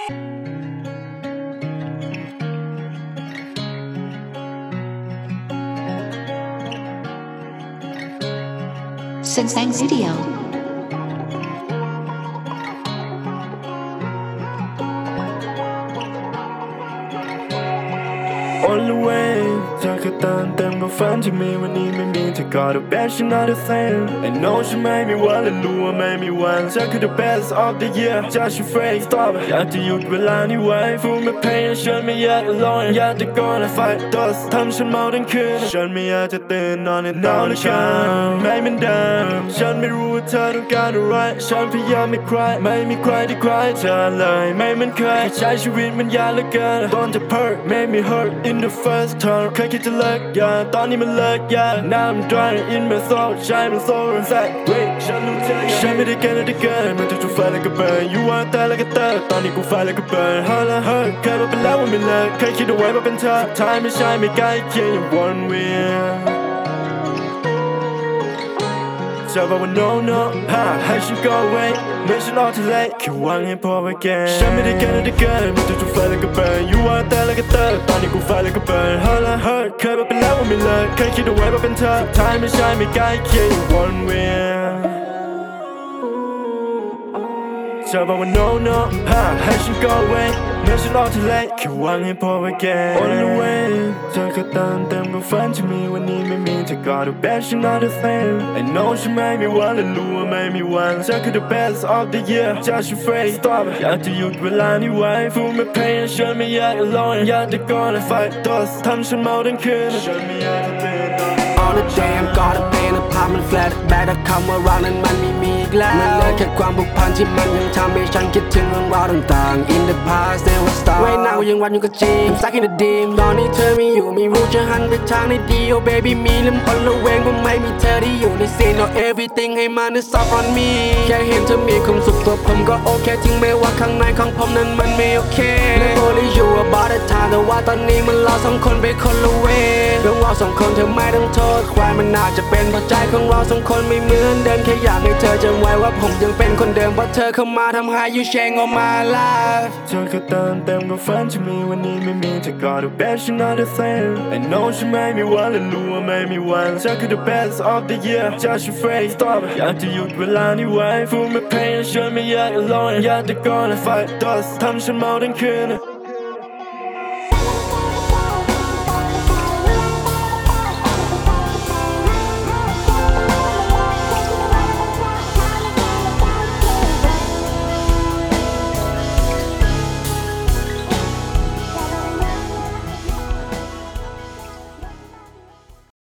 Sensang Studio On the way เธอแค่เติมเต็มกับฝันที่มีวันนี้ไม่มีเธอก็ the best you're not the same I know ฉันไม่มีวันและรู้ว่าไม่มีวันเธอคือ the best of the year just your face stop อยากจะหยุดเวลานี้ไว้ Feel my pain ฉันไม่อยาก alone อยากจะ gonna fight dust ทำฉันเมาทั้งคืนฉันไม่อยากจะตื่นนอนในหนาวและกันไม่เหมือนเดิมฉันไม่รู้ว่าเธอต้องการอะไรฉันพยายามไม่ใครไม่มีใครที่ใครเธอเลยไม่เหมือนเคยใช้ชีวิตมันยากเหลือเกินตอนจะ hurt made me hurt in the first time เคยคิดจะเลิกยาตอนนี้มันเลิกยาก Now I'm drowning in my soul ใจมันโซ่แทรกฉันรู้เธอฉันไม่ได้เกินได้เกินมันจะไฟแล้วก็เบิร์น You want that แล้วก็เติร์ตอนนี้กูไฟแล้วก็เบิร์น Hurt และ hurt เคยบอกไปแล้วว่าไม่เลิกเคยคิดเอาไว้ว่าเป็นเธอสุดท้ายไม่ใช่ไม่ใกล้เคียงอย่างวนเวียนเธอบอกว่า no no ให้ฉัน go away ไม่ฉันออกทะเลแค่หวังให้พอไว้แกฉันไม่ได้เกินได้เกินมันจะไฟแล้วก็เบิร์น You want that แล้วก็เติร์ตอนนี้กูไฟแล้วก็เบิร์น Hurt และ hurt เคยบอกไปแล้วว่าไม่เลิกเคยคิดเอาไว้ว่าเป็นเธอสุดท้ายไม่ใช่ไม่ใกล้เคียงอย่างวนเวียนเธอบอกว่า no no ให้ฉัน go away เมื่อฉันออกทะเลแค่หวังให้พอไว้แก On the way เธอแค่เติมเต็มกับฝันที่มีวันนี้ไม่มีเธอก็ the best you're not the same I know ฉันไม่มีวันและรู้ว่าไม่มีวันเธอคือ the best of the year just your face stop อยากจะหยุดเวลานี้ไว้ Feel my pain ฉันไม่อยาก alone อยากจะ gonna fight dust ทำฉันเมาทั้งคืนฉันไม่อยากจะตื่น On the day I'm gotta pay ภาพมัน flat แบกแต่คำว่ารักนั้นมันไม่มีอีกแล้วมันเหลือแค่ความผูกพันที่มันยังทำให้ฉันคิดถึงเรื่องราวต่างๆ In the past there was stars Right now ยังวันอยู่กับจีม I'm stuck in the dream ตอนนี้เธอไม่อยู่ไม่รู้จะหันไปทางไหนดี Oh baby มีลำพันระแวงว่าไม่มีเธอที่อยู่ใน scene Now everything ให้มัน is up on me แค่เห็นเธอมีความสุขตัวผมก็โอเคถึงแม้ว่าข้างในของผมนั้นมันไม่โอเค Let only you about the time แต่ว่าตอนนี้มันเราสองคนไปคนละเวเรื่องเราสองคนเธอไม่ต้องโทษใครมันน่าจะเป็นเพราะใจของเราสองคนไม่เหมือนเดิมแค่อยากให้เธอจำไว้ว่าผมยังเป็นคนเดิมเพราะเธอเข้ามาทำให้ you change all my life เธอแค่เติมเต็มกับฝันที่มีวันนี้ไม่มีเธอก็ the best you're not the same I know ฉันไม่มีวันและรู้ว่าไม่มีวันเธอคือ the best of the year just your face stop อยากจะหยุดเวลานี้ไว้ Feel my pain ฉันไม่อยาก alone อยากจะ gonna fight dust ทำฉันเมาทั้งคืน